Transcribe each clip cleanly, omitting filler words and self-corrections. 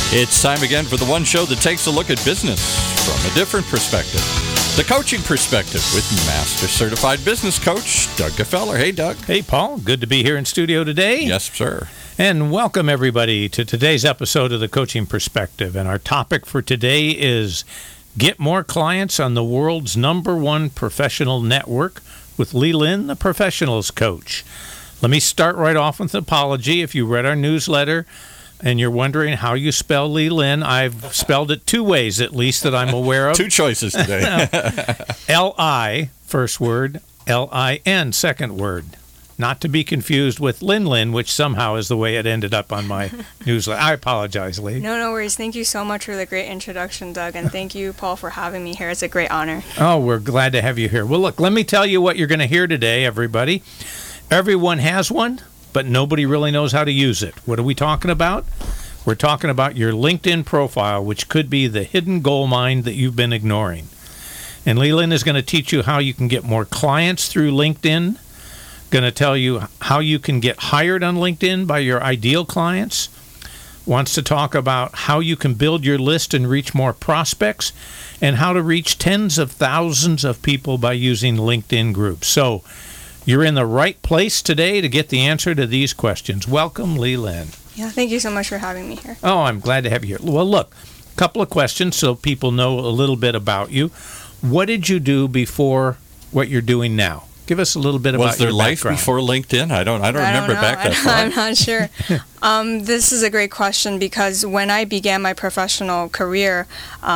It's time again for the one show that takes a look at business from a different perspective. The Coaching Perspective with Master Certified Business Coach Doug Gefeller. Hey, Doug. Hey, Paul. Good to be here in studio today. Yes, sir. And welcome, everybody, to today's episode of The Coaching Perspective. And our topic for today is Get More Clients on the World's #1 Professional Network with Lee Lin, the Professionals Coach. Let me start right off with an apology. If you read our newsletter and you're wondering how you spell Lee Lin, I've spelled it two ways, at least, that I'm aware of. Two choices today. L-I, first word, L-I-N, second word. Not to be confused with Lin, which somehow is the way it ended up on my newsletter. I apologize, Lee. No worries. Thank you so much for the great introduction, Doug, and thank you, Paul, for having me here. It's a great honor. Oh, we're glad to have you here. Well, look, let me tell you what you're going to hear today, everybody. Everyone has one, but nobody really knows how to use it. What are we talking about? We're talking about your LinkedIn profile, which could be the hidden gold mine that you've been ignoring. And Leland is going to teach you how you can get more clients through LinkedIn, going to tell you how you can get hired on LinkedIn by your ideal clients, wants to talk about how you can build your list and reach more prospects, and how to reach tens of thousands of people by using LinkedIn groups. So you're in the right place today to get the answer to these questions. Welcome, Lee Lin. Yeah, thank you so much for having me here. Oh, I'm glad to have you here. Well, look, a couple of questions so people know a little bit about you. What did you do before what you're doing now? Give us a little bit about your background. Was there life before LinkedIn? I don't remember back that far. I'm not sure. This is a great question because when I began my professional career,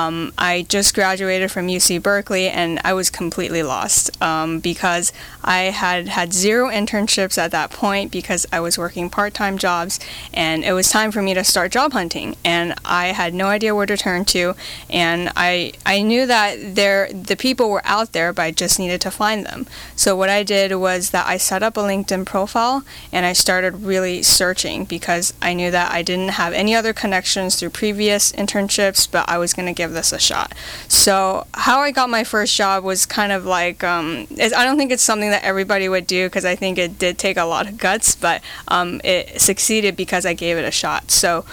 I just graduated from UC Berkeley and I was completely lost because I had zero internships at that point because I was working part-time jobs and it was time for me to start job hunting and I had no idea where to turn to and I knew that the people were out there but I just needed to find them. So what I did was that I set up a LinkedIn profile and I started really searching because I knew that I didn't have any other connections through previous internships, but I was going to give this a shot. So how I got my first job was kind of like, I don't think it's something that everybody would do because I think it did take a lot of guts, but it succeeded because I gave it a shot. So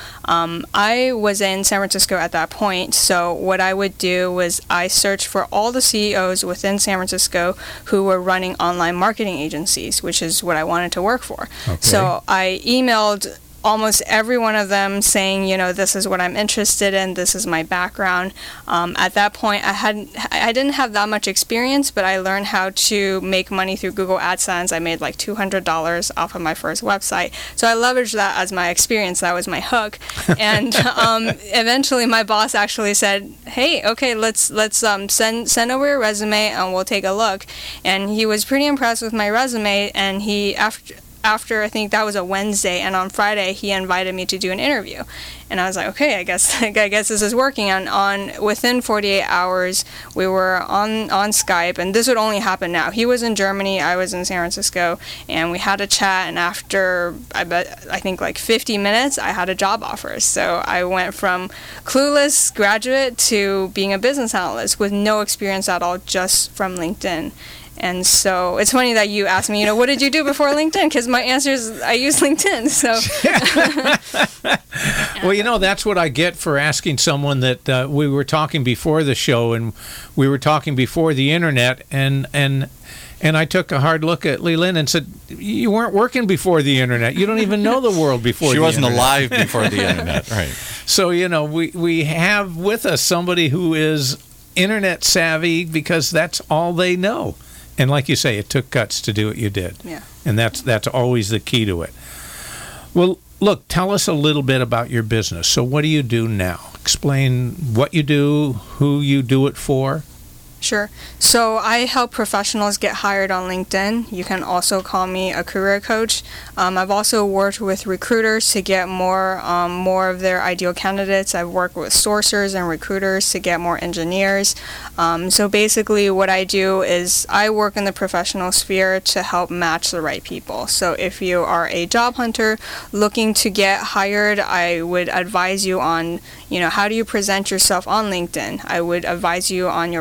I was in San Francisco at that point, so what I would do was I searched for all the CEOs within San Francisco who were running online marketing agencies, which is what I wanted to work for. Okay. So I emailed almost every one of them saying, this is what I'm interested in, this is my background. At that point, I didn't have that much experience, but I learned how to make money through Google AdSense. I made like $200 off of my first website. So I leveraged that as my experience. That was my hook. And eventually my boss actually said, hey, okay, let's send over your resume and we'll take a look. And he was pretty impressed with my resume, and after I think that was a Wednesday, and on Friday he invited me to do an interview, and I was like, okay, I guess this is working. And within 48 hours we were on Skype, and this would only happen now. He was in Germany, I was in San Francisco, and we had a chat, and after I think like 50 minutes I had a job offer. So I went from clueless graduate to being a business analyst with no experience at all, just from LinkedIn. And so it's funny that you asked me, what did you do before LinkedIn? Because my answer is I use LinkedIn. So, well, that's what I get for asking someone that we were talking before the show, and we were talking before the internet, and I took a hard look at Lee Lin and said, you weren't working before the internet. You don't even know the world before the internet. She wasn't alive before the internet, right? So, we have with us somebody who is internet savvy because that's all they know. And like you say, it took guts to do what you did. Yeah. And that's always the key to it. Well, look, tell us a little bit about your business. So what do you do now? Explain what you do, who you do it for. Sure. So I help professionals get hired on LinkedIn. You can also call me a career coach. I've also worked with recruiters to get more of their ideal candidates. I've worked with sourcers and recruiters to get more engineers. So basically what I do is I work in the professional sphere to help match the right people. So if you are a job hunter looking to get hired, I would advise you on, how do you present yourself on LinkedIn? I would advise you on your profile.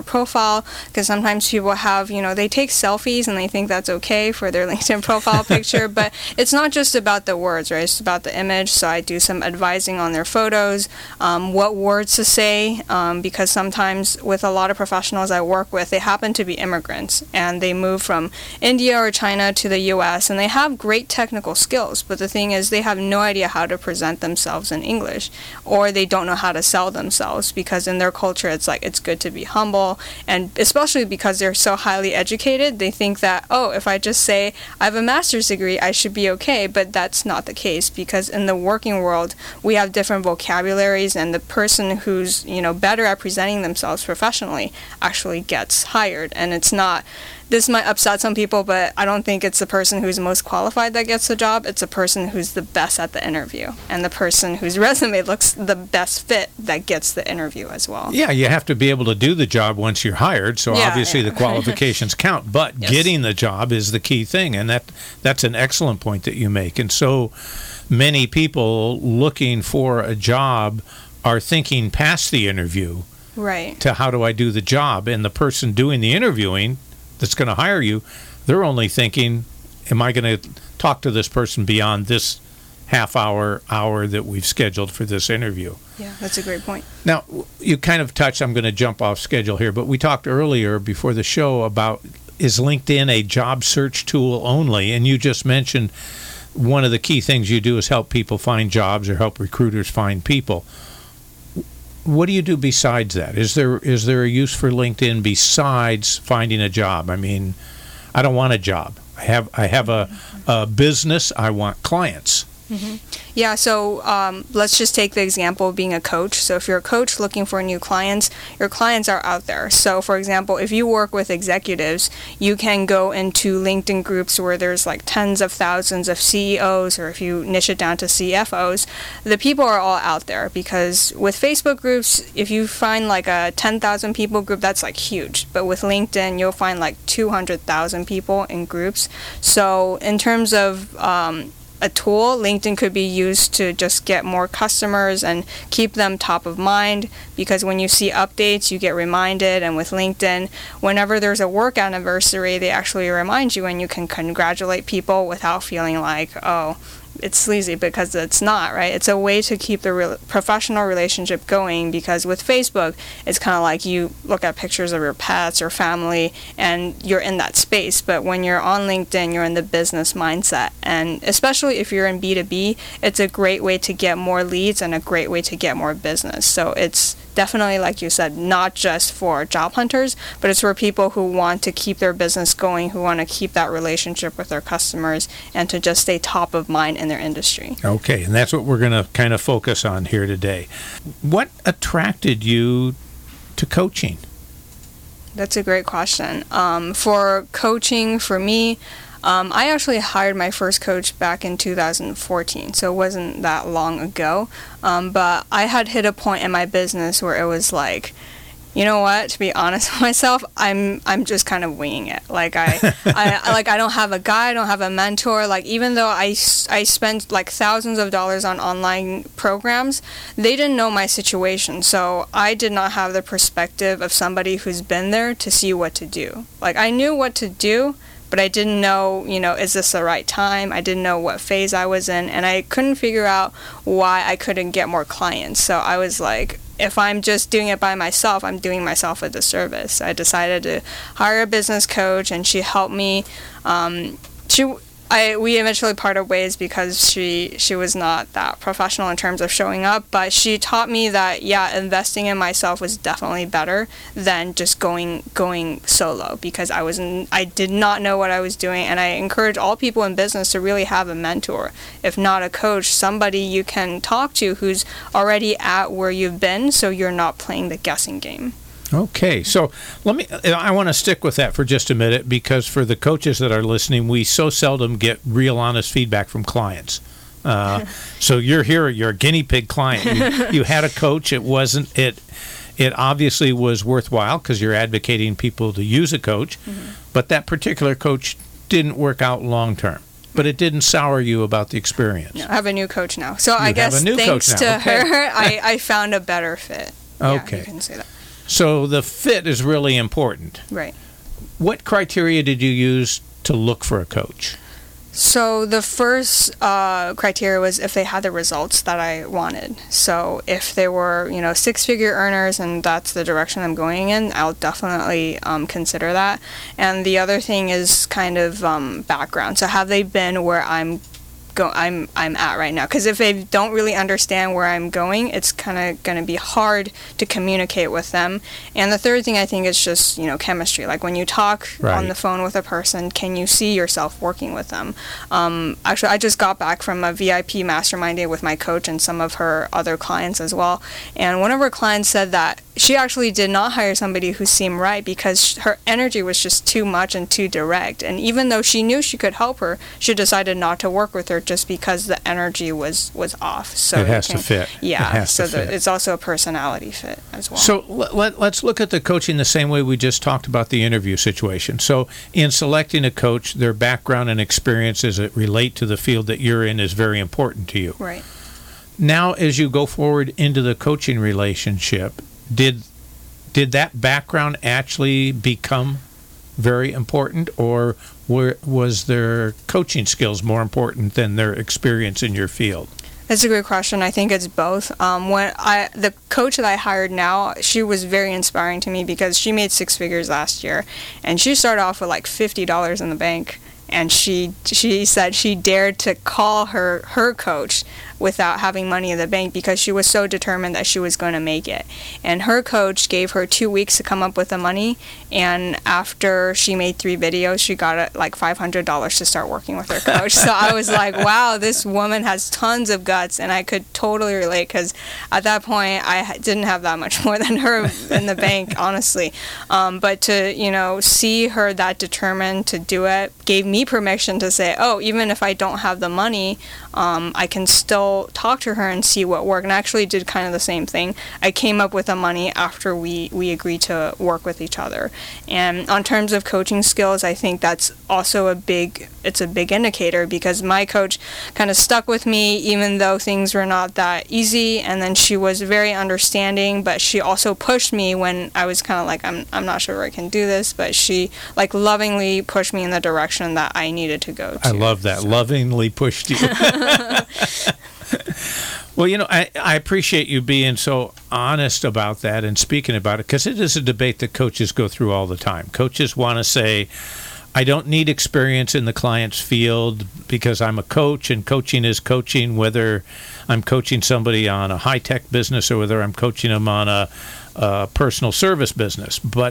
profile, because sometimes people have, they take selfies and they think that's okay for their LinkedIn profile picture, but it's not just about the words, right? It's about the image. So I do some advising on their photos, what words to say, because sometimes with a lot of professionals I work with, they happen to be immigrants and they move from India or China to the US, and they have great technical skills, but the thing is they have no idea how to present themselves in English, or they don't know how to sell themselves, because in their culture it's like it's good to be humble, and especially because they're so highly educated, they think that, oh, if I just say I have a master's degree, I should be okay, but that's not the case, because in the working world we have different vocabularies, and the person who's better at presenting themselves professionally actually gets hired. And it's not, this might upset some people, but I don't think it's the person who's most qualified that gets the job. It's the person who's the best at the interview, and the person whose resume looks the best fit that gets the interview as well. Yeah, you have to be able to do the job once you're hired, so obviously the qualifications count, but yes, getting the job is the key thing, and that's an excellent point that you make. And so many people looking for a job are thinking past the interview, right, to how do I do the job, and the person doing the interviewing that's going to hire you, they're only thinking, am I going to talk to this person beyond this half hour that we've scheduled for this interview? Yeah, that's a great point. Now, you kind of touched, I'm going to jump off schedule here, but we talked earlier before the show about, is LinkedIn a job search tool only? And you just mentioned one of the key things you do is help people find jobs or help recruiters find people. What do you do besides that? Is there a use for LinkedIn besides finding a job? I mean, I don't want a job. I have a business. I want clients. Mm-hmm. Yeah, so let's just take the example of being a coach. So if you're a coach looking for new clients, your clients are out there. So for example, if you work with executives, you can go into LinkedIn groups where there's like tens of thousands of CEOs, or if you niche it down to CFOs, the people are all out there. Because with Facebook groups, if you find like a 10,000 people group, that's like huge. But with LinkedIn, you'll find like 200,000 people in groups. So in terms of a tool, LinkedIn could be used to just get more customers and keep them top of mind, because when you see updates, you get reminded. And with LinkedIn, whenever there's a work anniversary, they actually remind you, and you can congratulate people without feeling like, oh, it's sleazy, because it's not, right? It's a way to keep the professional relationship going, because with Facebook, it's kind of like you look at pictures of your pets or family and you're in that space. But when you're on LinkedIn, you're in the business mindset. And especially if you're in B2B, it's a great way to get more leads and a great way to get more business. So it's definitely, like you said, not just for job hunters, but it's for people who want to keep their business going, who want to keep that relationship with their customers, and to just stay top of mind in their industry. Okay, and that's what we're going to kind of focus on here today. What attracted you to coaching? That's a great question. For coaching, for me, I actually hired my first coach back in 2014, so it wasn't that long ago. But I had hit a point in my business where it was like, you know what? To be honest with myself, I'm just kind of winging it. Like I don't have a guide, I don't have a mentor. Like even though I spent like thousands of dollars on online programs, they didn't know my situation. So I did not have the perspective of somebody who's been there to see what to do. Like I knew what to do, but I didn't know, is this the right time? I didn't know what phase I was in, and I couldn't figure out why I couldn't get more clients. So I was like, if I'm just doing it by myself, I'm doing myself a disservice. So I decided to hire a business coach, and she helped me. We eventually parted ways because she was not that professional in terms of showing up, but she taught me that, investing in myself was definitely better than just going solo, because I did not know what I was doing. And I encourage all people in business to really have a mentor, if not a coach, somebody you can talk to who's already at where you've been, so you're not playing the guessing game. Okay, so I want to stick with that for just a minute, because for the coaches that are listening, we so seldom get real honest feedback from clients. So you're here, you're a guinea pig client. You had a coach. It obviously was worthwhile because you're advocating people to use a coach, but that particular coach didn't work out long term. But it didn't sour you about the experience. No, I have a new coach now. So I guess thanks to her, I found a better fit. Okay. Yeah, you can say that. So the fit is really important. Right. What criteria did you use to look for a coach? So the first criteria was if they had the results that I wanted. So if they were, six-figure earners and that's the direction I'm going in, I'll definitely consider that. And the other thing is kind of background. So have they been where I'm at right now? Because if they don't really understand where I'm going, it's kind of going to be hard to communicate with them. And the third thing I think is just chemistry. Like when you talk on the phone with a person, can you see yourself working with them? Actually, I just got back from a VIP mastermind day with my coach and some of her other clients as well. And one of her clients said that she actually did not hire somebody who seemed right because her energy was just too much and too direct. And even though she knew she could help her, she decided not to work with her just because the energy was off. So it has to fit. Yeah, it's also a personality fit as well. So let's look at the coaching the same way we just talked about the interview situation. So in selecting a coach, their background and experience as it relate to the field that you're in is very important to you. Right. Now, as you go forward into the coaching relationship, did that background actually become very important, or was their coaching skills more important than their experience in your field? That's a great question. I think it's both. The coach that I hired now, she was very inspiring to me because she made six figures last year, and she started off with like $50 in the bank. And she said she dared to call her coach without having money in the bank because she was so determined that she was going to make it. And her coach gave her 2 weeks to come up with the money, and after she made 3 videos, she got like $500 to start working with her coach. So I was like, wow, this woman has tons of guts, and I could totally relate because at that point I didn't have that much more than her in the bank, honestly. But to see her that determined to do it gave me permission to say, oh, even if I don't have the money, I can still talk to her and see what worked. And I actually did kind of the same thing. I came up with the money after we agreed to work with each other. And on terms of coaching skills, I think that's also a big indicator because my coach kind of stuck with me even though things were not that easy. And then she was very understanding, but she also pushed me when I was kind of like, I'm not sure I can do this, but she like lovingly pushed me in the direction that I needed to go to. I love that. So. Lovingly pushed you. Well, I appreciate you being so honest about that and speaking about it because it is a debate that coaches go through all the time. Coaches want to say, I don't need experience in the client's field because I'm a coach and coaching is coaching, whether I'm coaching somebody on a high-tech business or whether I'm coaching them on a personal service business. But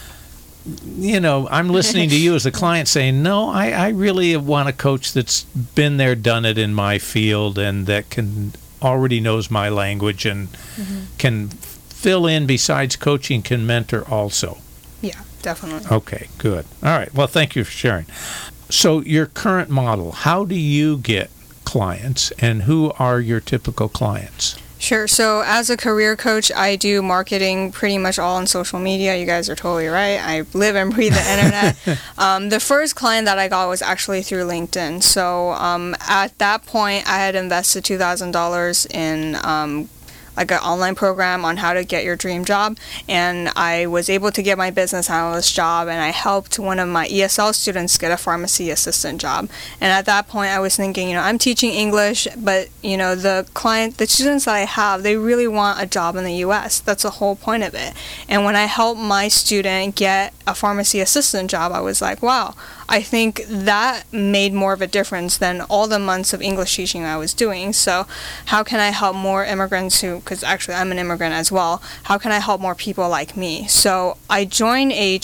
I'm listening to you as a client saying, no, I really want a coach that's been there, done it in my field and that already knows my language and can fill in besides coaching, can mentor also. Yeah, definitely. Okay, good. All right. Well, thank you for sharing. So your current model, how do you get clients and who are your typical clients? Sure. So as a career coach, I do marketing pretty much all on social media. You guys are totally right. I live and breathe the internet. The first client that I got was actually through LinkedIn. So at that point, I had invested $2,000 in like an online program on how to get your dream job, and I was able to get my business analyst job, and I helped one of my ESL students get a pharmacy assistant job. And at that point I was thinking, I'm teaching English, but the students that I have, they really want a job in the US. That's the whole point of it. And when I helped my student get a pharmacy assistant job, I was like, wow, I think that made more of a difference than all the months of English teaching I was doing. So how can I help more immigrants because actually I'm an immigrant as well, how can I help more people like me? So I joined a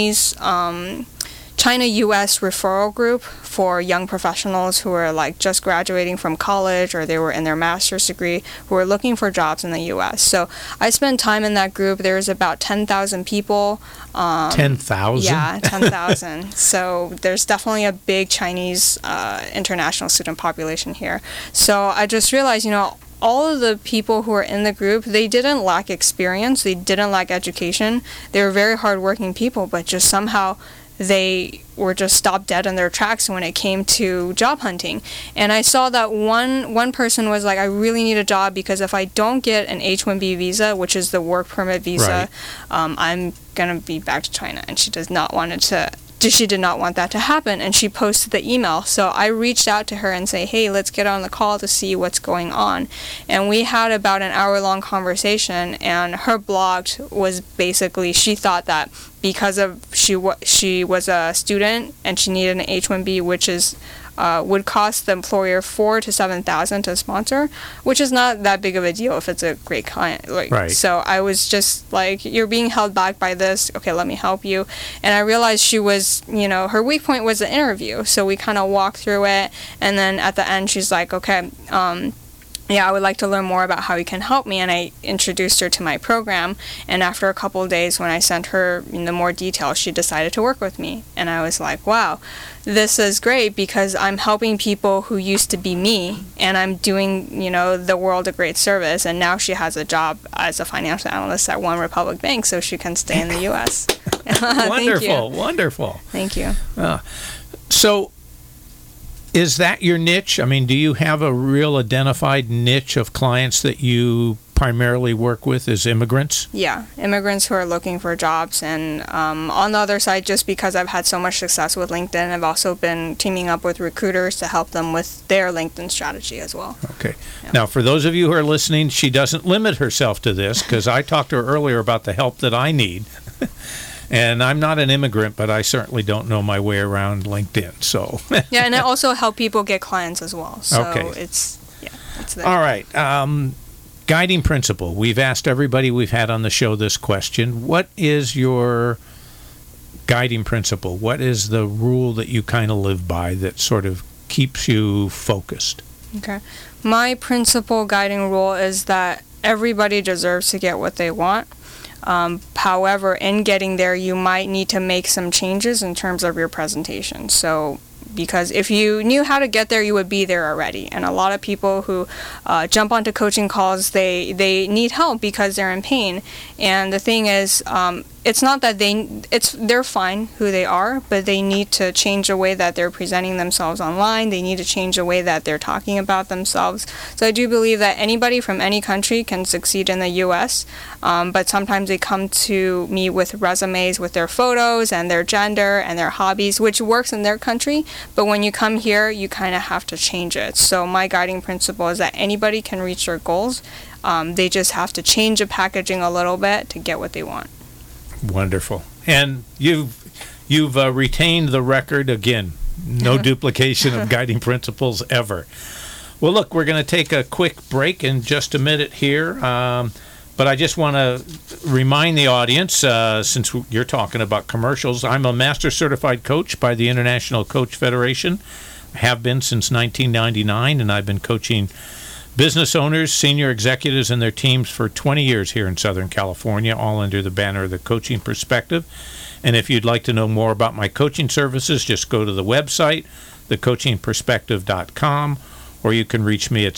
China-US referral group for young professionals who are like just graduating from college or they were in their master's degree who are looking for jobs in the US. So I spent time in that group. There's about 10,000 people. 10,000? Yeah, 10,000. So there's definitely a big Chinese international student population here. So I just realized, all of the people who were in the group, they didn't lack experience, they didn't lack education. They were very hardworking people, but just somehow they were just stopped dead in their tracks when it came to job hunting. And I saw that one person was like, I really need a job because if I don't get an H-1B visa, which is the work permit visa, I'm gonna be back to China. And she did not want that to happen, and she posted the email. So I reached out to her and say, hey, let's get on the call to see what's going on. And we had about an hour-long conversation, and her blog was basically, she thought that because of she was a student and she needed an H-1B, which is would cost the employer $4,000 to $7,000 to sponsor, which is not that big of a deal if it's a great client. Right. So I was just like, you're being held back by this. Okay, let me help you. And I realized she was, her weak point was the interview. So we kind of walked through it, and then at the end, she's like, okay, I would like to learn more about how you can help me. And I introduced her to my program. And after a couple of days, when I sent her more details, she decided to work with me. And I was like, wow, this is great because I'm helping people who used to be me, and I'm doing, the world a great service. And now she has a job as a financial analyst at One Republic Bank, so she can stay in the U.S. Wonderful. Thank you. So, is that your niche? I mean, do you have a real identified niche of clients that you primarily work with as immigrants? Yeah, immigrants who are looking for jobs. And on the other side, just because I've had so much success with LinkedIn, I've also been teaming up with recruiters to help them with their LinkedIn strategy as well. Okay. Yeah. Now, for those of you who are listening, she doesn't limit herself to this, because I talked to her earlier about the help that I need. And I'm not an immigrant, but I certainly don't know my way around LinkedIn. So yeah, and I also help people get clients as well. So okay. It's there. All right. Guiding principle. We've asked everybody we've had on the show this question. What is your guiding principle? What is the rule that you kind of live by that sort of keeps you focused? Okay. My principal guiding rule is that everybody deserves to get what they want. However, in getting there, you might need to make some changes in terms of your presentation. So, because if you knew how to get there, you would be there already. And a lot of people who jump onto coaching calls, they need help because they're in pain. And the thing is, it's not that they're fine who they are, but they need to change the way that they're presenting themselves online. They need to change the way that they're talking about themselves. So I do believe that anybody from any country can succeed in the U.S., but sometimes they come to me with resumes with their photos and their gender and their hobbies, which works in their country, but when you come here, you kind of have to change it. So my guiding principle is that anybody can reach their goals. They just have to change the packaging a little bit to get what they want. Wonderful. And you've retained the record again. No duplication of guiding principles ever. Well, look, we're going to take a quick break in just a minute here. But I just want to remind the audience, since you're talking about commercials, I'm a Master Certified Coach by the International Coach Federation. I have been since 1999, and I've been coaching business owners, senior executives, and their teams for 20 years here in Southern California, all under the banner of the Coaching Perspective. And if you'd like to know more about my coaching services, just go to the website, thecoachingperspective.com, or you can reach me at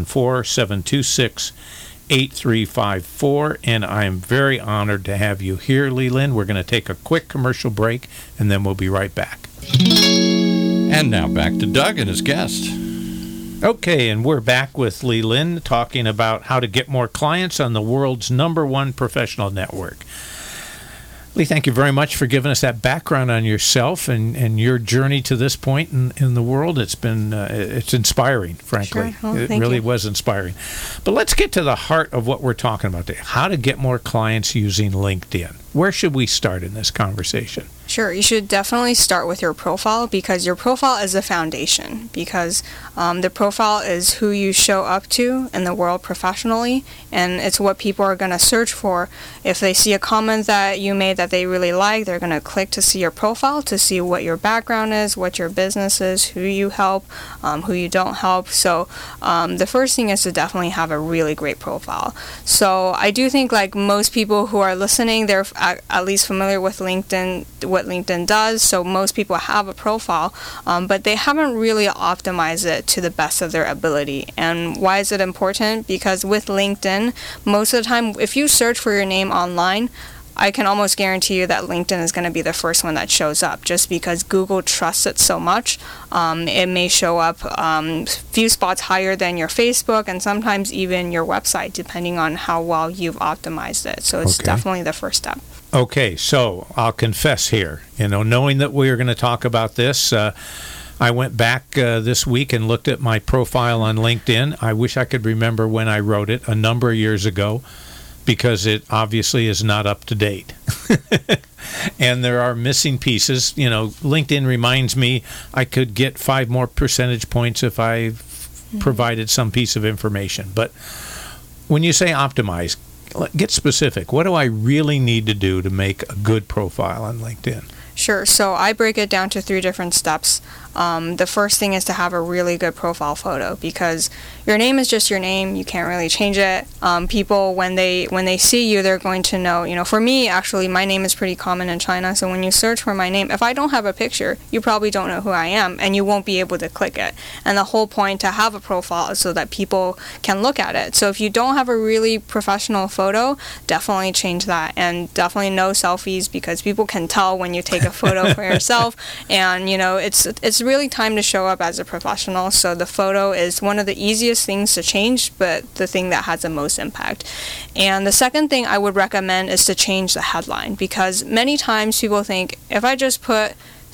714-726-8354. And I'm very honored to have you here, Leland. We're going to take a quick commercial break, and then we'll be right back. And now back to Doug and his guest. Okay, and we're back with Lee Lin talking about how to get more clients on the world's #1 professional network. Lee, thank you very much for giving us that background on yourself and your journey to this point in the world. It's been it's inspiring, frankly. Sure. Well, it really was inspiring. But let's get to the heart of what we're talking about today. How to get more clients using LinkedIn. Where should we start in this conversation? Sure, you should definitely start with your profile because your profile is the foundation because the profile is who you show up to in the world professionally, and it's what people are going to search for. If they see a comment that you made that they really like, they're going to click to see your profile to see what your background is, what your business is, who you help, who you don't help. So the first thing is to definitely have a really great profile. So I do think like most people who are listening, they're at least familiar with LinkedIn, what LinkedIn does, so most people have a profile, but they haven't really optimized it to the best of their ability. And why is it important? Because with LinkedIn, most of the time, if you search for your name online, I can almost guarantee you that LinkedIn is going to be the first one that shows up, just because Google trusts it so much. It may show up few spots higher than your Facebook and sometimes even your website, depending on how well you've optimized it. So it's definitely the first step. Okay, so I'll confess here, knowing that we are going to talk about this, I went back this week and looked at my profile on LinkedIn. I wish I could remember when I wrote it, a number of years ago, because it obviously is not up to date. And there are missing pieces. LinkedIn reminds me I could get 5 more percentage points if I provided some piece of information. But when you say optimize, get specific. What do I really need to do to make a good profile on LinkedIn? Sure. So I break it down to 3 different steps. The first thing is to have a really good profile photo, because your name is just your name. You can't really change it. People, when they see you, they're going to know. For me, actually, my name is pretty common in China. So when you search for my name, if I don't have a picture, you probably don't know who I am, and you won't be able to click it. And the whole point to have a profile is so that people can look at it. So if you don't have a really professional photo, definitely change that, and definitely no selfies, because people can tell when you take a photo for yourself. And it's really time to show up as a professional. So the photo is one of the easiest things to change, but the thing that has the most impact. And the second thing I would recommend is to change the headline, because many times people think if I just put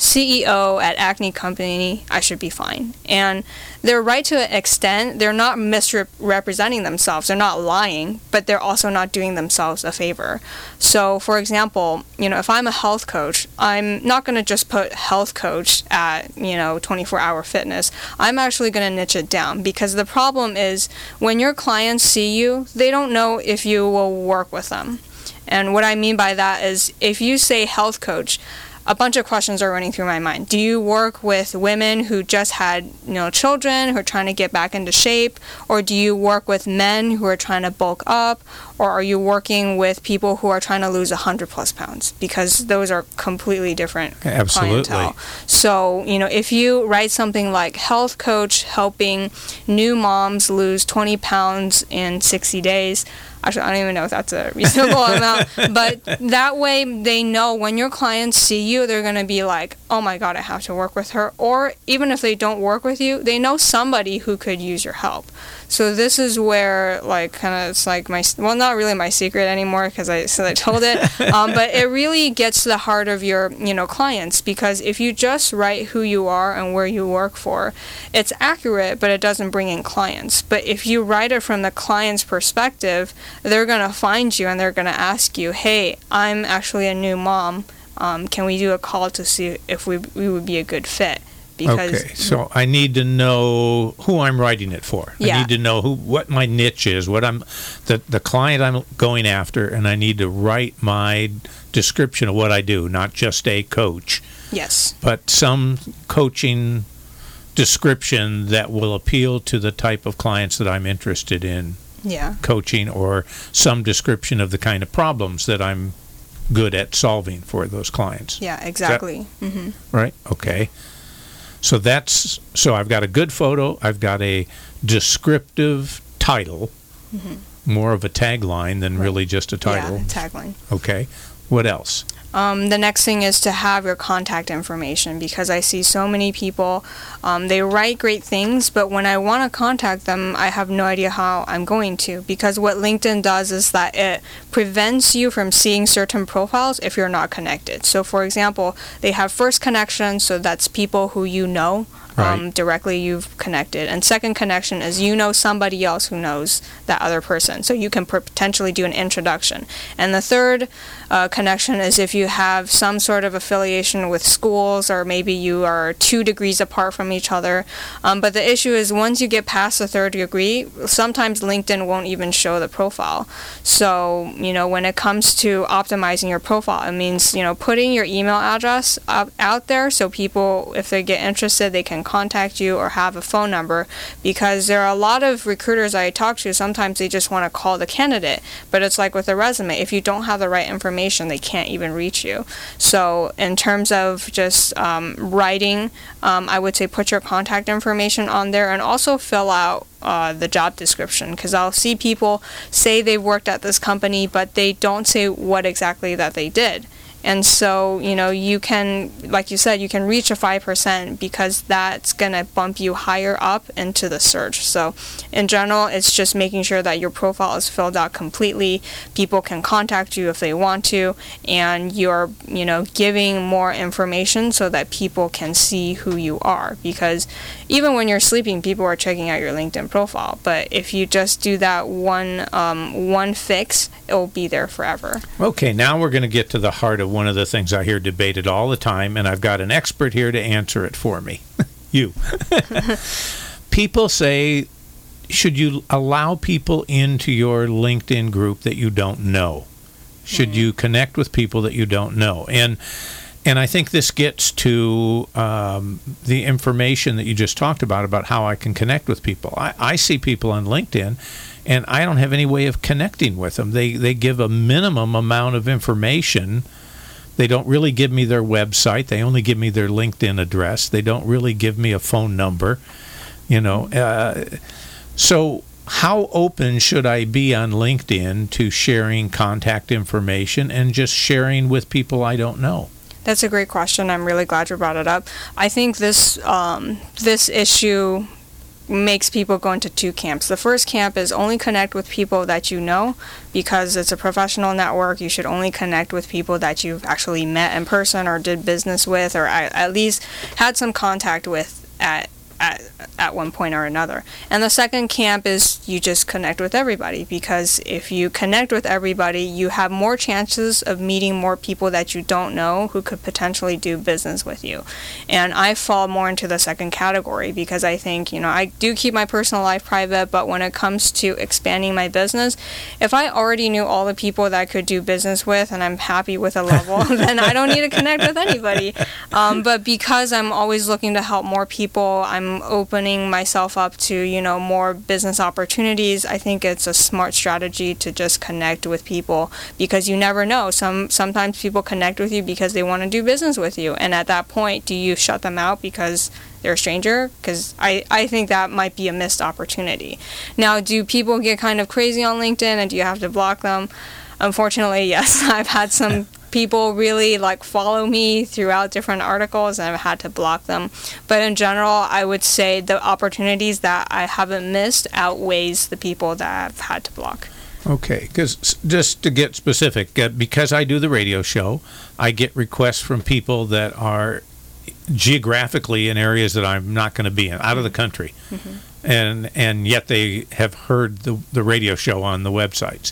CEO at Acne Company, I should be fine. And they're right to an extent. They're not misrepresenting themselves. They're not lying, but they're also not doing themselves a favor. So, for example, if I'm a health coach, I'm not going to just put health coach at, 24-hour fitness. I'm actually going to niche it down, because the problem is when your clients see you, they don't know if you will work with them. And what I mean by that is if you say health coach, a bunch of questions are running through my mind. Do you work with women who just had, children, who are trying to get back into shape? Or do you work with men who are trying to bulk up? Or are you working with people who are trying to lose 100+ pounds? Because those are completely different clientele. So, if you write something like health coach helping new moms lose 20 pounds in 60 days, actually, I don't even know if that's a reasonable amount, but that way they know when your clients see you, they're going to be like, oh my God, I have to work with her. Or even if they don't work with you, they know somebody who could use your help. So this is where, it's like not really my secret anymore, because I told it, but it really gets to the heart of your, clients, because if you just write who you are and where you work for, it's accurate, but it doesn't bring in clients. But if you write it from the client's perspective, they're going to find you and they're going to ask you, hey, I'm actually a new mom. Can we do a call to see if we would be a good fit? Because so I need to know who I'm writing it for. Yeah. I need to know what my niche is, what I'm the client I'm going after, and I need to write my description of what I do, not just a coach. Yes. But some coaching description that will appeal to the type of clients that I'm interested in coaching, or some description of the kind of problems that I'm good at solving for those clients. Yeah, exactly. Right? Okay. So I've got a good photo, I've got a descriptive title, more of a tagline than really just a title. Yeah, tagline. Okay. What else? The next thing is to have your contact information, because I see so many people, they write great things, but when I want to contact them, I have no idea how I'm going to, because what LinkedIn does is that it prevents you from seeing certain profiles if you're not connected. So for example, they have first connection, so that's people who you know. Directly you've connected. And second connection is somebody else who knows that other person. So you can potentially do an introduction. And the third connection is if you have some sort of affiliation with schools, or maybe you are 2 degrees apart from each other. But the issue is once you get past the 3rd degree, sometimes LinkedIn won't even show the profile. So, when it comes to optimizing your profile, it means, putting your email address out there so people, if they get interested, they can can contact you or have a phone number, because there are a lot of recruiters I talk to, sometimes they just want to call the candidate, but it's like with a resume, if you don't have the right information, they can't even reach you. So in terms of just writing, I would say put your contact information on there, and also fill out the job description, because I'll see people say they worked at this company, but they don't say what exactly that they did. And so, you can, like you said, you can reach a 5%, because that's going to bump you higher up into the search. So in general, it's just making sure that your profile is filled out completely. People can contact you if they want to, and you're, giving more information so that people can see who you are. Because even when you're sleeping, people are checking out your LinkedIn profile. But if you just do that one fix, it will be there forever. Okay, now we're going to get to the heart of one of the things I hear debated all the time, and I've got an expert here to answer it for me. You. People say, should you allow people into your LinkedIn group that you don't know? Should you connect with people that you don't know? And I think this gets to the information that you just talked about how I can connect with people. I see people on LinkedIn, and I don't have any way of connecting with them. They give a minimum amount of information. They don't really give me their website. They only give me their LinkedIn address. They don't really give me a phone number. So how open should I be on LinkedIn to sharing contact information and just sharing with people I don't know? That's a great question. I'm really glad you brought it up. I think this issue makes people go into two camps. The first camp is only connect with people that you know, because it's a professional network. You should only connect with people that you've actually met in person or did business with, or at least had some contact with at one point or another. And the second camp is you just connect with everybody, because if you connect with everybody, you have more chances of meeting more people that you don't know who could potentially do business with you. And I fall more into the second category, because I think, I do keep my personal life private, but when it comes to expanding my business, if I already knew all the people that I could do business with and I'm happy with a level, then I don't need to connect with anybody. But because I'm always looking to help more people, I'm opening myself up to, more business opportunities. I think it's a smart strategy to just connect with people, because you never know. Sometimes people connect with you because they want to do business with you. And at that point, do you shut them out because they're a stranger? Because I think that might be a missed opportunity. Now, do people get kind of crazy on LinkedIn, and do you have to block them? Unfortunately, yes. I've had some people really follow me throughout different articles, and I've had to block them. But in general, I would say the opportunities that I haven't missed outweighs the people that I've had to block. Okay, because just to get specific, because I do the radio show, I get requests from people that are geographically in areas that I'm not going to be in, out of the country. Mm-hmm. And yet they have heard the radio show on the websites.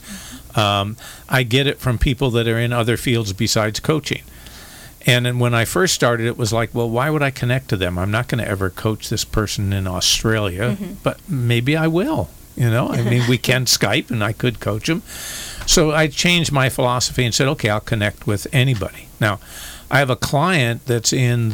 I get it from people that are in other fields besides coaching. And then when I first started, it was like, well, why would I connect to them? I'm not going to ever coach this person in Australia, but maybe I will. We can Skype, and I could coach them. So I changed my philosophy and said, okay, I'll connect with anybody. Now, I have a client that's in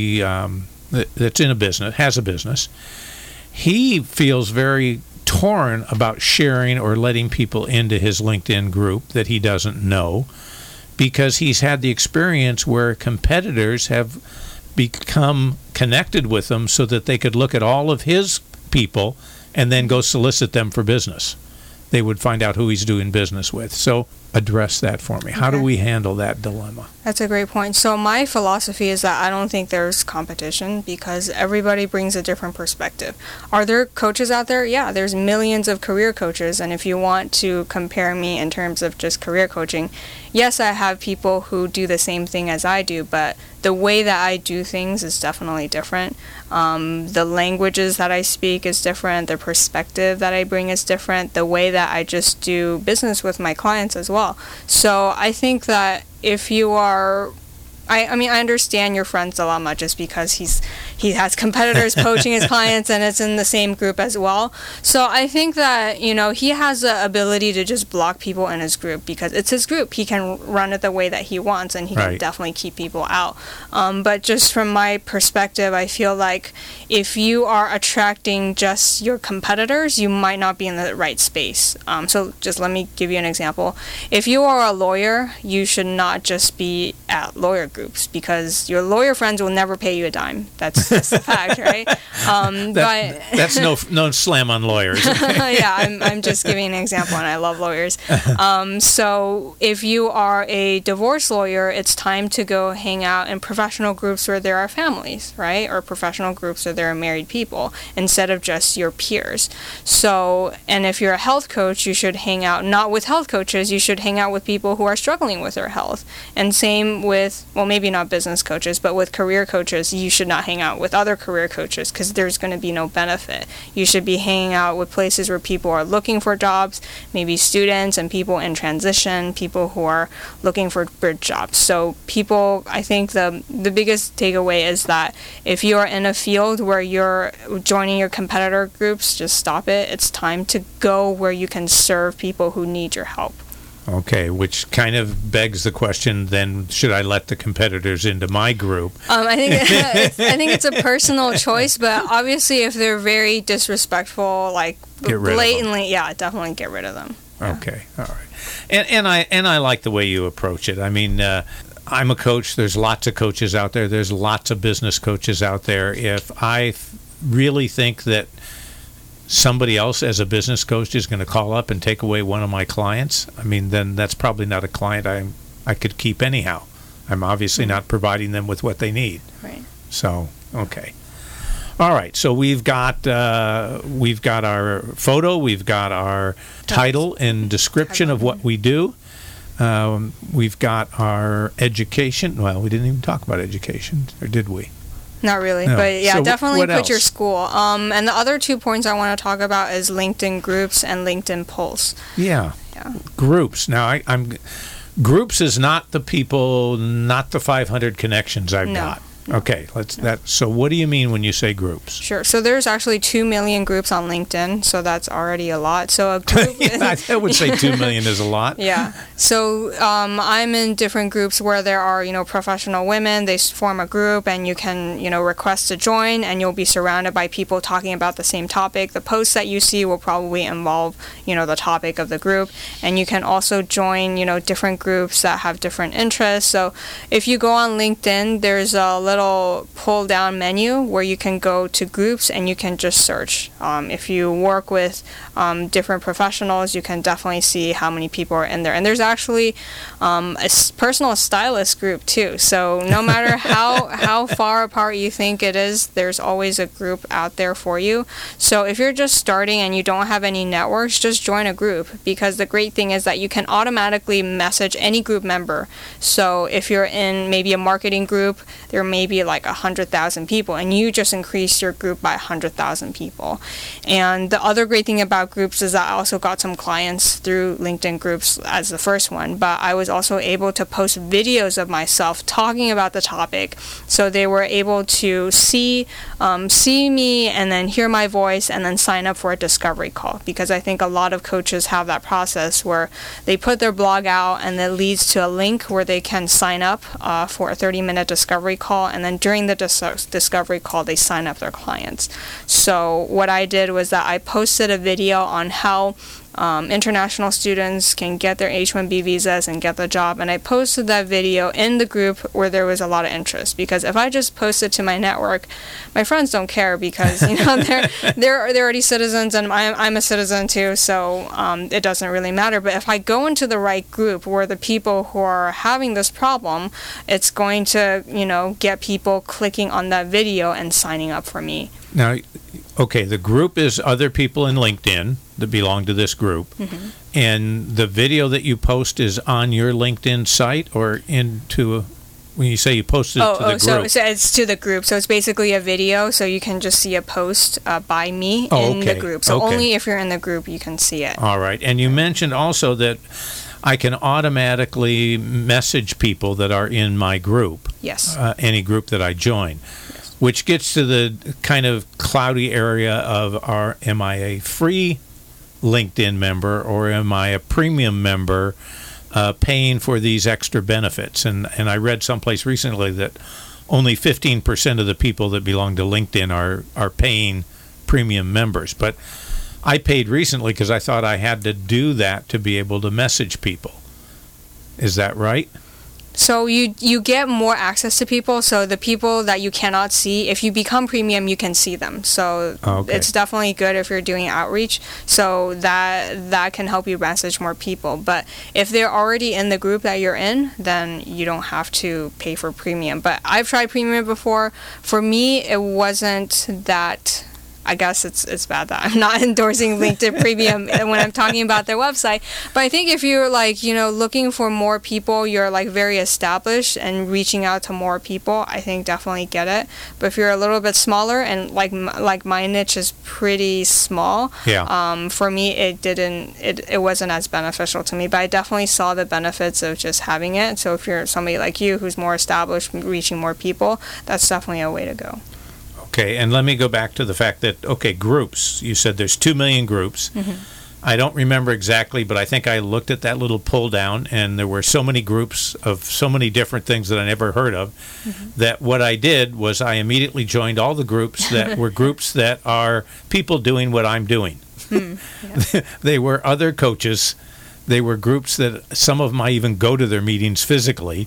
a business, has a business. He feels very torn about sharing or letting people into his LinkedIn group that he doesn't know, because he's had the experience where competitors have become connected with him so that they could look at all of his people and then go solicit them for business. They would find out who he's doing business with. So address that for me. How do we handle that dilemma? That's a great point. So my philosophy is that I don't think there's competition, because everybody brings a different perspective. Are there coaches out there? Yeah, there's millions of career coaches. And if you want to compare me in terms of just career coaching, yes, I have people who do the same thing as I do, but the way that I do things is definitely different. The languages that I speak is different. The perspective that I bring is different. The way that I just do business with my clients as well. So I think that if you are I mean, I understand your friend's dilemma just because he has competitors poaching his clients, and it's in the same group as well. So I think that, you know, he has the ability to just block people in his group because it's his group. He can run it the way that he wants, and he can definitely keep people out. But just from my perspective, I feel like if you are attracting just your competitors, you might not be in the right space. So just let me give you an example. If you are a lawyer, you should not just be at lawyer groups because your lawyer friends will never pay you a dime. That's a fact, right? That's no slam on lawyers. Yeah, I'm just giving an example, and I love lawyers. So if you are a divorce lawyer, it's time to go hang out in professional groups where there are families, right? Or professional groups where there are married people instead of just your peers. So, and if you're a health coach, you should hang out not with health coaches, you should hang out with people who are struggling with their health. And same with, well, maybe not business coaches, but with career coaches, you should not hang out with other career coaches because there's going to be no benefit. You should be hanging out with places where people are looking for jobs, maybe students and people in transition, people who are looking for bridge jobs. So people, I think the biggest takeaway is that if you are in a field where you're joining your competitor groups, just stop it. It's time to go where you can serve people who need your help. Okay, which kind of begs the question, then, should I let the competitors into my group? I think it's a personal choice, but obviously if they're very disrespectful, like blatantly, yeah, definitely get rid of them. Yeah. Okay, all right. And I like the way you approach it. I mean, I'm a coach. There's lots of coaches out there. There's lots of business coaches out there. If I really think that somebody else as a business coach is going to call up and take away one of my clients, I mean, then that's probably not a client I could keep anyhow. I'm obviously not providing them with what they need. Right. So, okay. All right. So we've got our photo, we've got our title and description of what we do. We've got our education. Well, we didn't even talk about education, or did we? Not really, no. But yeah, so definitely put else? your school. And the other 2 points I want to talk about is LinkedIn Groups and LinkedIn Pulse. Yeah. Groups. Now, groups is not the people, not the 500 connections I've got. Okay, so what do you mean when you say groups? Sure. So there's actually 2 million groups on LinkedIn, so that's already a lot. So a group I would say 2 million is a lot. Yeah. So I'm in different groups where there are, professional women. They form a group, and you can, request to join, and you'll be surrounded by people talking about the same topic. The posts that you see will probably involve, the topic of the group, and you can also join, different groups that have different interests. So if you go on LinkedIn, there's a little pull down menu where you can go to groups and you can just search. If you work with different professionals, you can definitely see how many people are in there. And there's actually a personal stylist group too. So no matter how far apart you think it is, there's always a group out there for you. So if you're just starting and you don't have any networks, just join a group, because the great thing is that you can automatically message any group member. So if you're in maybe a marketing group, there may be like 100,000 people, and you just increase your group by 100,000 people. And the other great thing about groups is that I also got some clients through LinkedIn Groups as the first one, but I was also able to post videos of myself talking about the topic, so they were able to see me and then hear my voice and then sign up for a discovery call, because I think a lot of coaches have that process where they put their blog out and it leads to a link where they can sign up for a 30-minute discovery call, and then during the discovery call they sign up their clients. So what I did was that I posted a video on how international students can get their H-1B visas and get the job, and I posted that video in the group where there was a lot of interest, because if I just post it to my network, my friends don't care, because they're already citizens and I'm a citizen too, so it doesn't really matter. But if I go into the right group where the people who are having this problem, it's going to get people clicking on that video and signing up for me. Now, okay, the group is other people in LinkedIn that belong to this group, and the video that you post is on your LinkedIn site or when you say you posted it to the group? So it's to the group. So it's basically a video, so you can just see a post by me in the group. So only if you're in the group you can see it. All right. And you mentioned also that I can automatically message people that are in my group. Yes. Any group that I join. Yes. Which gets to the kind of cloudy area of am I a free LinkedIn member or am I a premium member paying for these extra benefits? And I read someplace recently that only 15% of the people that belong to LinkedIn are paying premium members. But I paid recently because I thought I had to do that to be able to message people. Is that right? So you get more access to people. So the people that you cannot see, if you become premium, you can see them. So it's definitely good if you're doing outreach. So that can help you message more people. But if they're already in the group that you're in, then you don't have to pay for premium. But I've tried premium before. For me, it wasn't that. I guess it's bad that I'm not endorsing LinkedIn Premium when I'm talking about their website. But I think if you're looking for more people, you're very established and reaching out to more people, I think definitely get it. But if you're a little bit smaller and like my niche is pretty small, for me it wasn't as beneficial to me. But I definitely saw the benefits of just having it. So if you're somebody like you who's more established, reaching more people, that's definitely a way to go. Okay, and let me go back to the fact that, groups. You said there's 2 million groups. Mm-hmm. I don't remember exactly, but I think I looked at that little pull down, and there were so many groups of so many different things that I never heard of, that what I did was I immediately joined all the groups that were groups that are people doing what I'm doing. They were other coaches. They were groups that some of them I even go to their meetings physically.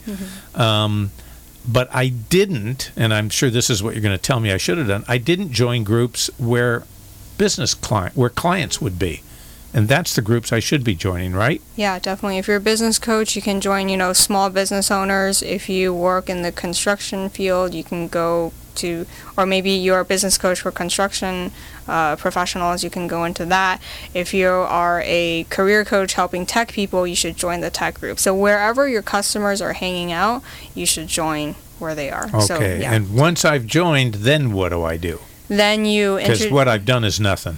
But I didn't, and I'm sure this is what you're going to tell me I should have done, I didn't join groups where where clients would be. And that's the groups I should be joining, right? Yeah, definitely. If you're a business coach, you can join, small business owners. If you work in the construction field, you can go to, or maybe you're a business coach for construction professionals, you can go into that. If you are a career coach helping tech people, you should join the tech group. So wherever your customers are hanging out, you should join where they are. Okay, so, yeah. And once I've joined, then what do I do? Then you... Because what I've done is nothing.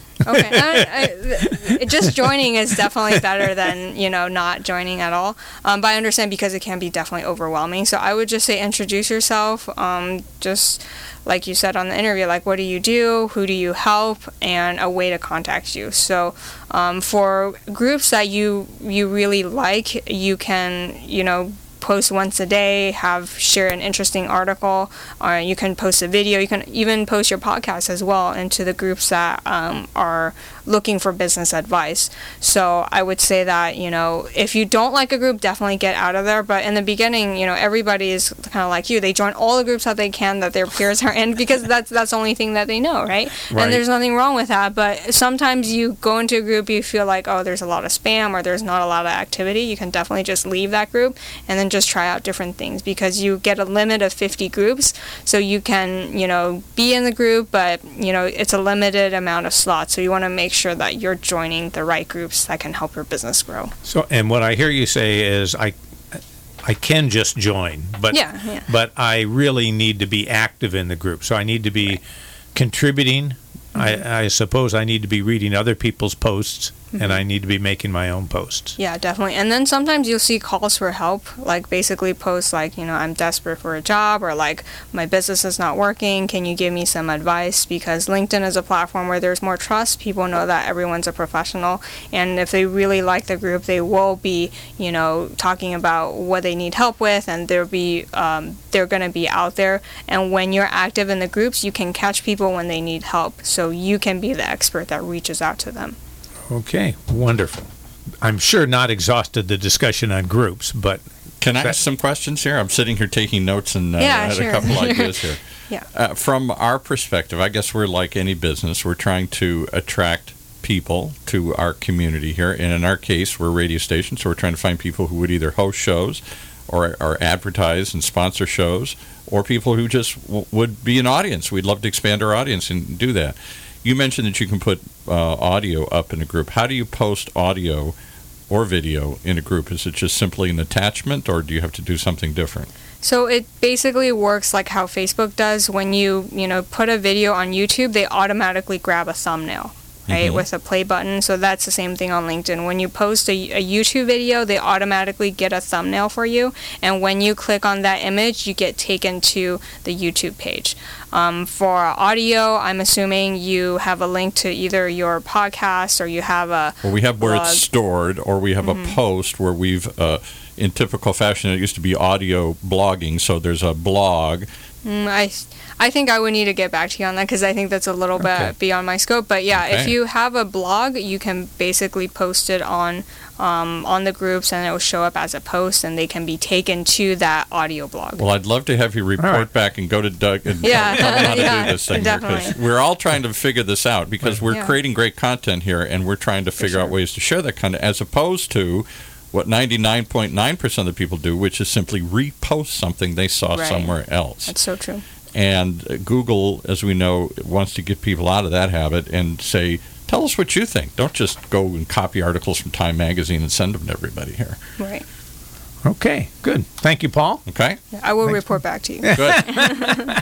Okay. Just joining is definitely better than, not joining at all. But I understand because it can be definitely overwhelming. So I would just say introduce yourself. Just like you said on the interview, what do you do? Who do you help? And a way to contact you. So for groups that you really like, you can, post once a day, share an interesting article, or you can post a video. You can even post your podcast as well into the groups that are looking for business advice. So I would say that, if you don't like a group, definitely get out of there. But in the beginning, everybody is kind of like you. They join all the groups that they can that their peers are in because that's the only thing that they know, right? And there's nothing wrong with that. But sometimes you go into a group, you feel like, oh, there's a lot of spam or there's not a lot of activity. You can definitely just leave that group and then just try out different things because you get a limit of 50 groups. So you can, be in the group, but, it's a limited amount of slots. So you want to make sure that you're joining the right groups that can help your business grow. So, and what I hear you say is I can just join, but but I really need to be active in the group. So I need to be contributing. I suppose I need to be reading other people's posts, and I need to be making my own posts. Yeah, definitely. And then sometimes you'll see calls for help, basically posts I'm desperate for a job, or my business is not working. Can you give me some advice? Because LinkedIn is a platform where there's more trust. People know that everyone's a professional, and if they really like the group, they will be, talking about what they need help with, and they're going to be out there. And when you're active in the groups, you can catch people when they need help. So you can be the expert that reaches out to them. Okay, wonderful. I'm sure not exhausted the discussion on groups, but... Can I ask some questions here? I'm sitting here taking notes and had a couple ideas here. From our perspective, I guess we're like any business. We're trying to attract people to our community here. And in our case, we're a radio station, so we're trying to find people who would either host shows or advertise and sponsor shows, or people who just would be an audience. We'd love to expand our audience and do that. You mentioned that you can put audio up in a group. How do you post audio or video in a group? Is it just simply an attachment, or do you have to do something different? So it basically works like how Facebook does. When you put a video on YouTube, they automatically grab a thumbnail right, with a play button. So that's the same thing on LinkedIn. When you post a YouTube video, they automatically get a thumbnail for you, and when you click on that image, you get taken to the YouTube page. For audio, I'm assuming you have a link to either your podcast or you have a we have where it's stored, or we have a post where we've, in typical fashion, it used to be audio blogging, so there's a blog. I think I would need to get back to you on that because I think that's a little bit beyond my scope. But yeah, if you have a blog, you can basically post it on the groups, and it will show up as a post, and they can be taken to that audio blog. Well, I'd love to have you report back and go to Doug and tell him how to do this thing. Because we're all trying to figure this out because we're creating great content here, and we're trying to figure out ways to share that content, as opposed to what 99.9% of the people do, which is simply repost something they saw somewhere else. That's so true. And Google, as we know, wants to get people out of that habit and say, tell us what you think. Don't just go and copy articles from Time Magazine and send them to everybody here. Right. Okay, good. Thank you, Paul. Okay. I will report back to you. Good.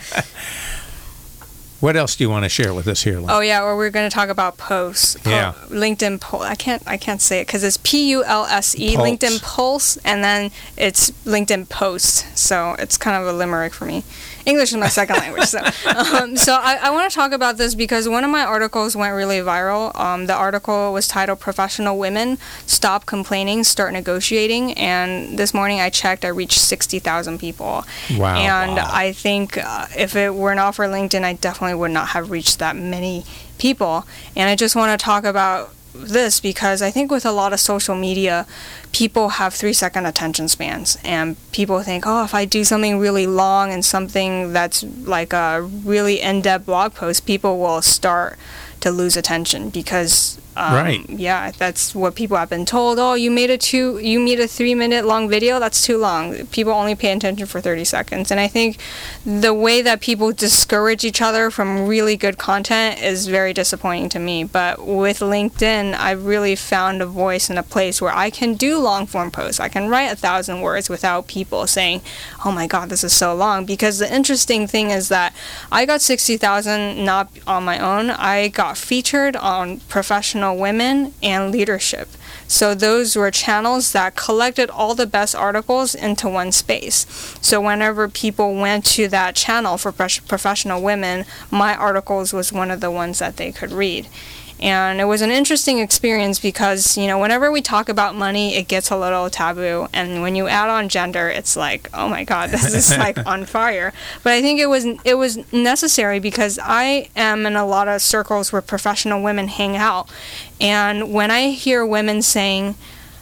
What else do you want to share with us here, Lynn? Oh yeah, well, we're going to talk about posts. LinkedIn Pulse. I can't say it because it's Pulse. LinkedIn Pulse, and then it's LinkedIn Post. So it's kind of a limerick for me. English is my second language. So I want to talk about this because one of my articles went really viral. The article was titled "Professional Women Stop Complaining, Start Negotiating," and this morning I checked, I reached 60,000 people. Wow. And I think if it were not for LinkedIn, I definitely would not have reached that many people. And I just want to talk about this because I think with a lot of social media, people have 3-second attention spans, and people think, oh, if I do something really long and something that's like a really in-depth blog post, people will start to lose attention because yeah, that's what people have been told. Oh, you made a 3-minute long video, that's too long. People only pay attention for 30 seconds. And I think the way that people discourage each other from really good content is very disappointing to me. But with LinkedIn, I've really found a voice and a place where I can do long form posts. I can write 1,000 words without people saying, oh my God, this is so long. Because the interesting thing is that I got 60,000 not on my own. I got featured on Professional Women and Leadership. So those were channels that collected all the best articles into one space. So whenever people went to that channel for Professional Women, my articles was one of the ones that they could read. And it was an interesting experience because, you know, whenever we talk about money, it gets a little taboo. And when you add on gender, it's like, oh my God, this is like on fire. But I think it was necessary because I am in a lot of circles where professional women hang out. And when I hear women saying,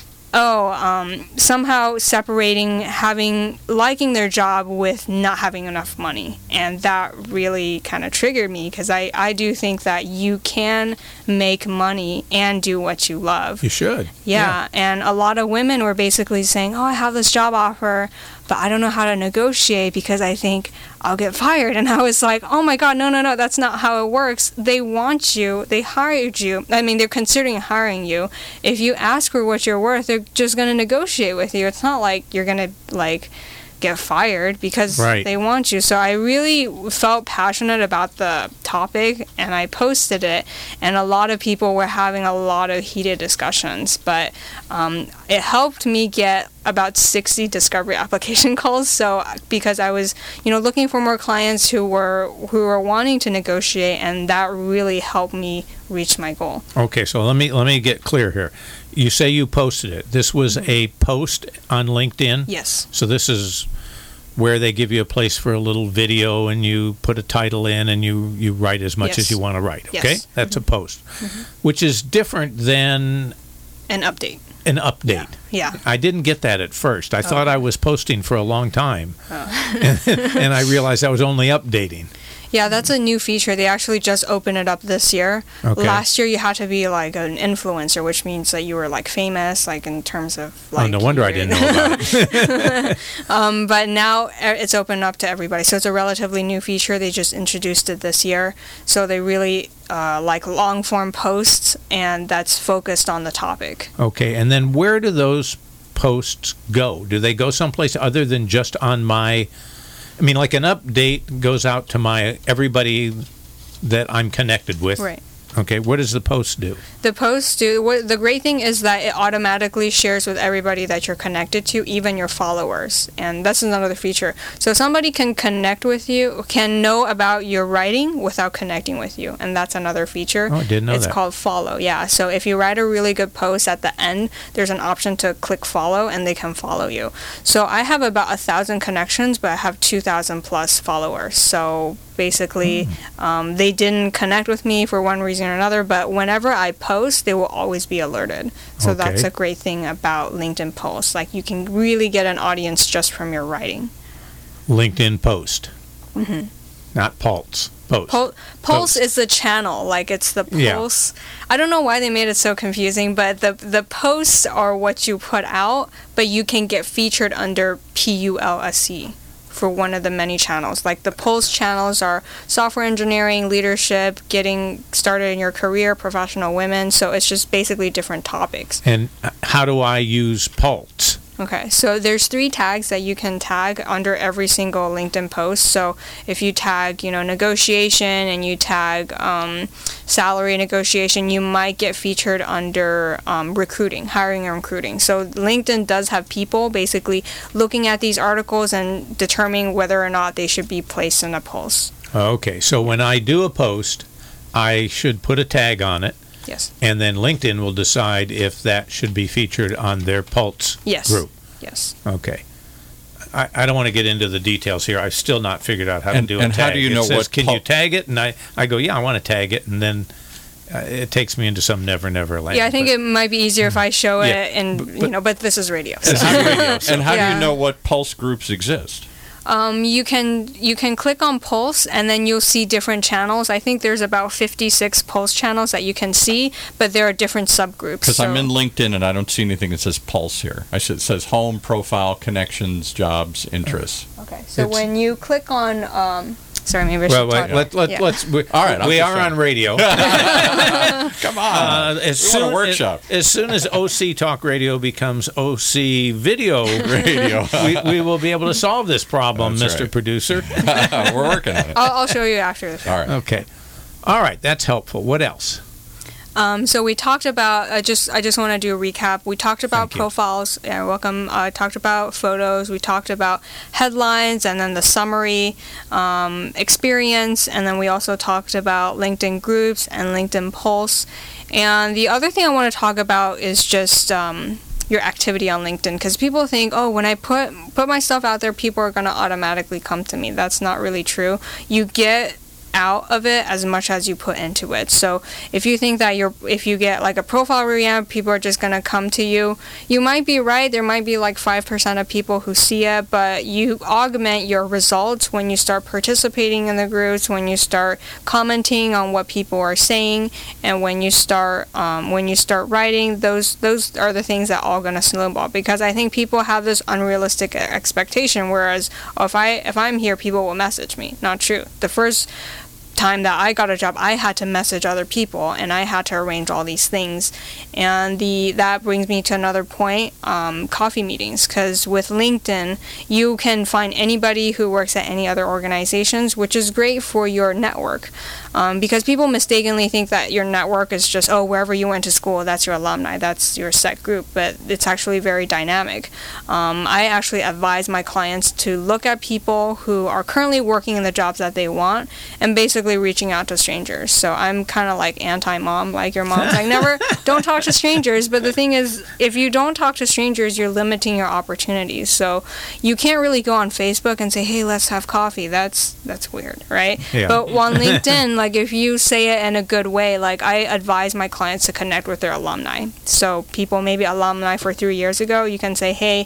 somehow separating liking their job with not having enough money. And that really kind of triggered me because I do think that you can make money and do what you love. You should. Yeah. And a lot of women were basically saying, oh, I have this job offer, but I don't know how to negotiate because I think I'll get fired. And I was like, oh my God, no, that's not how it works. They want you. They hired you. I mean, they're considering hiring you. If you ask for what you're worth, they're just going to negotiate with you. It's not like you're going to, get fired because they want you. So I really felt passionate about the topic, and I posted it, and a lot of people were having a lot of heated discussions, but it helped me get about 60 discovery application calls. So because I was looking for more clients who were wanting to negotiate, and that really helped me reach my goal. Okay, so let me get clear here. You say you posted it. This was a post on LinkedIn? Yes. So this is where they give you a place for a little video and you put a title in and you write as much as you want to write, okay? Yes. That's a post, which is different than an update. An update. Yeah. I didn't get that at first. I thought I was posting for a long time, and I realized I was only updating. Yeah, that's a new feature. They actually just opened it up this year. Okay. Last year, you had to be like an influencer, which means that you were like famous, like in terms of like. Oh, no wonder I didn't know about it. But now it's opened up to everybody, so it's a relatively new feature. They just introduced it this year, so they really like long form posts, and that's focused on the topic. Okay, and then where do those posts go? Do they go someplace other than just on my? I mean, like an update goes out to everybody that I'm connected with. Right. Okay, what does the post do? The the great thing is that it automatically shares with everybody that you're connected to, even your followers. And that's another feature. So somebody can connect with you, can know about your writing without connecting with you. And that's another feature. Oh, I didn't know that. It's called follow, yeah. So if you write a really good post at the end, there's an option to click follow and they can follow you. So I have about 1,000 connections, but I have 2,000 plus followers. So basically, they didn't connect with me for one reason or another, but whenever I post, they will always be alerted. So that's a great thing about LinkedIn posts. Like, you can really get an audience just from your writing. LinkedIn post. Mm-hmm. Not Pulse. Post. Pulse is the channel. Like, it's the Pulse. Yeah. I don't know why they made it so confusing, but the posts are what you put out, but you can get featured under PULSE. For one of the many channels. Like, the Pulse channels are software engineering, leadership, getting started in your career, professional women. So it's just basically different topics. And how do I use Pulse? Okay, so there's 3 tags that you can tag under every single LinkedIn post. So if you tag, negotiation, and you tag salary negotiation, you might get featured under recruiting, hiring and recruiting. So LinkedIn does have people basically looking at these articles and determining whether or not they should be placed in a post. Okay, so when I do a post, I should put a tag on it. Yes. And then LinkedIn will decide if that should be featured on their Pulse group. Yes. Okay. I don't want to get into the details here. I've still not figured out how to do a tag. And how do you know what? Can you tag it? And I go, yeah, I want to tag it, and then it takes me into some never land. Yeah, I think it might be easier if I show it, and but this is radio. So. And how do you know what Pulse groups exist? You can click on Pulse, and then you'll see different channels. I think there's about 56 Pulse channels that you can see, but there are different subgroups. Because I'm in LinkedIn and I don't see anything that says Pulse here. It says home, profile, connections, jobs, interests. Okay, so when you click on... Sorry, maybe I should talk. All right, we are on radio. Come on. We want a workshop. As soon as OC Talk Radio becomes OC Video Radio, we will be able to solve this problem, that's Mr. Right. Producer. We're working on it. I'll show you after the show. All right. Okay. All right, that's helpful. What else? So we talked about, I just want to do a recap. We talked about profiles. Yeah, welcome. Talked about photos. We talked about headlines, and then the summary, experience, and then we also talked about LinkedIn groups and LinkedIn Pulse. And the other thing I want to talk about is just your activity on LinkedIn, because people think, when I put my stuff out there, people are going to automatically come to me. That's not really true. You get out of it as much as you put into it. So if you think that if you get like a profile revamp, people are just going to come to you, you might be right. There might be like 5% of people who see it, but you augment your results when you start participating in the groups, when you start commenting on what people are saying, and when you start writing. Those are the things that are all going to snowball, because I think people have this unrealistic expectation, whereas if I'm here, people will message me. Not true. The first time that I got a job, I had to message other people, and I had to arrange all these things. And that brings me to another point, coffee meetings, because with LinkedIn, you can find anybody who works at any other organizations, which is great for your network, because people mistakenly think that your network is just, wherever you went to school, that's your alumni, that's your set group, but it's actually very dynamic. I actually advise my clients to look at people who are currently working in the jobs that they want, and basically reaching out to strangers. So I'm kind of like anti-mom, like your mom's like, don't talk to strangers. But the thing is, if you don't talk to strangers, you're limiting your opportunities. So you can't really go on Facebook and say, hey, let's have coffee. That's weird, right? Yeah. But on LinkedIn, like if you say it in a good way, like I advise my clients to connect with their alumni. So people, maybe alumni for 3 years ago, you can say, hey,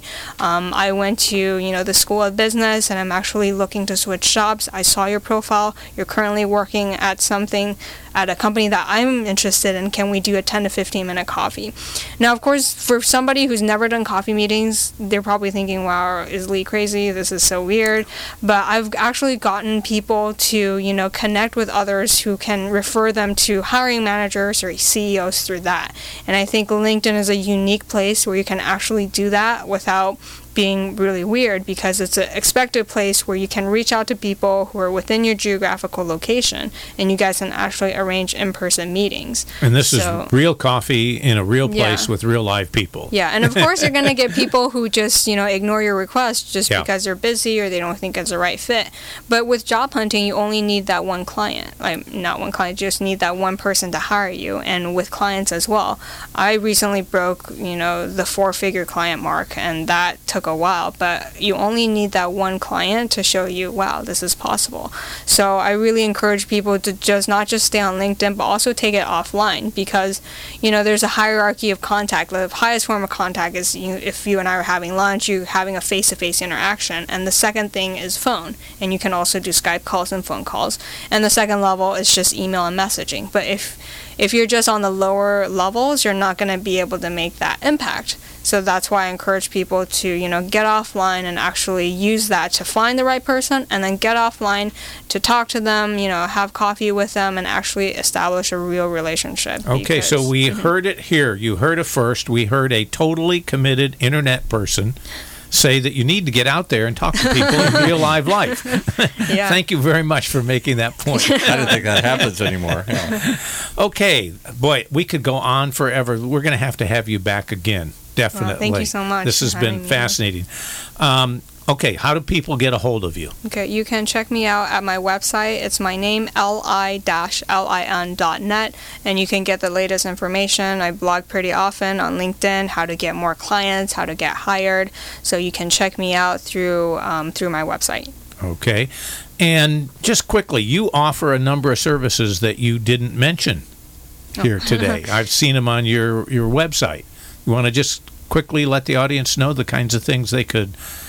I went to the School of Business, and I'm actually looking to switch jobs. I saw your profile. You're currently working at something at a company that I'm interested in. Can we do a 10 to 15 minute coffee? Now, of course, for somebody who's never done coffee meetings, they're probably thinking, wow, is Lee crazy? This is so weird. But I've actually gotten people to, connect with others who can refer them to hiring managers or CEOs through that. And I think LinkedIn is a unique place where you can actually do that without being really weird, because it's an expected place where you can reach out to people who are within your geographical location, and you guys can actually arrange in-person meetings. And this is real coffee in a real place with real live people. Yeah, and of course you're going to get people who just, ignore your request just because they're busy or they don't think it's the right fit. But with job hunting, you only need that one client. Not one client, just need that one person to hire you. And with clients as well. I recently broke, the 4-figure client mark, and that took a while. But you only need that one client to show you, wow, this is possible. So I really encourage people to just not just stay on LinkedIn, but also take it offline, because there's a hierarchy of contact. The highest form of contact is if you and I are having lunch, you having a face-to-face interaction, and the second thing is phone, and you can also do Skype calls and phone calls, and the second level is just email and messaging. But if you're just on the lower levels, you're not going to be able to make that impact. So that's why I encourage people to, get offline and actually use that to find the right person, and then get offline to talk to them, have coffee with them, and actually establish a real relationship. Okay, so we heard it here. You heard it first. We heard a totally committed internet person say that you need to get out there and talk to people in real live life. Yeah. Thank you very much for making that point. I don't think that happens anymore. Yeah. Okay, boy, we could go on forever. We're going to have you back again. Definitely. Well, thank you so much. This has been fascinating. Okay, how do people get a hold of you? Okay, you can check me out at my website. It's my name, li-lin.net, and you can get the latest information. I blog pretty often on LinkedIn, how to get more clients, how to get hired. So you can check me out through my website. Okay, and just quickly, you offer a number of services that you didn't mention here today. I've seen them on your website. You want to just quickly let the audience know the kinds of things they could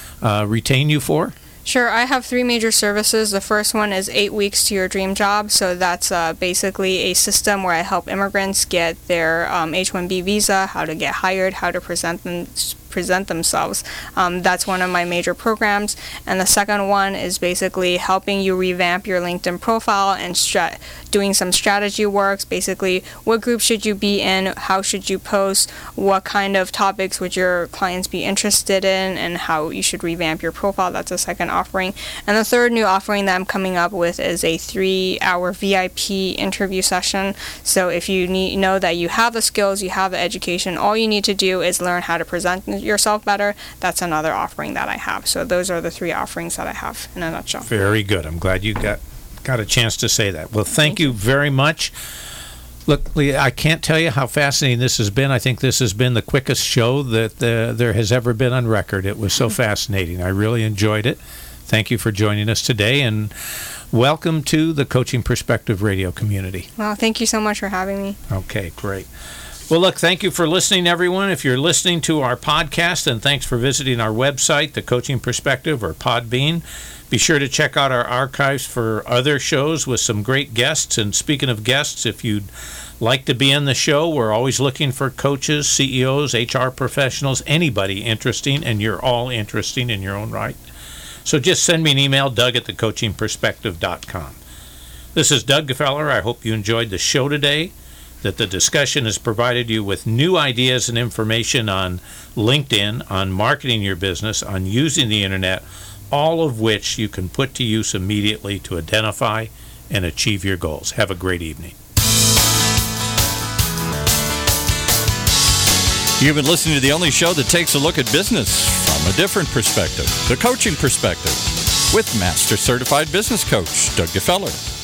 retain you for? Sure. I have 3 major services. The first one is 8 weeks to your dream job. So that's basically a system where I help immigrants get their H-1B visa, how to get hired, how to present themselves. That's one of my major programs. And the second one is basically helping you revamp your LinkedIn profile and doing some strategy works. Basically, what group should you be in? How should you post? What kind of topics would your clients be interested in? And how you should revamp your profile. That's a second offering. And the third new offering that I'm coming up with is a 3-hour VIP interview session. So if you know that you have the skills, you have the education, all you need to do is learn how to present yourself better. That's another offering that I have. So those are the 3 offerings that I have in a nutshell. Very good. I'm glad you got a chance to say that. Well, thank you very much. Look, Leah, I can't tell you how fascinating this has been. I think this has been the quickest show that there has ever been on record. It was so fascinating. I really enjoyed it. Thank you for joining us today, and welcome to the Coaching Perspective radio community. Well, thank you so much for having me. Okay, great. Well, look, thank you for listening, everyone. If you're listening to our podcast, then thanks for visiting our website, The Coaching Perspective, or Podbean. Be sure to check out our archives for other shows with some great guests. And speaking of guests, if you'd like to be in the show, we're always looking for coaches, CEOs, HR professionals, anybody interesting, and you're all interesting in your own right. So just send me an email, doug@thecoachingperspective.com. This is Doug Gefeller. I hope you enjoyed the show today, that the discussion has provided you with new ideas and information on LinkedIn, on marketing your business, on using the internet, all of which you can put to use immediately to identify and achieve your goals. Have a great evening. You've been listening to the only show that takes a look at business from a different perspective, The Coaching Perspective, with Master Certified Business Coach Doug Gefeller.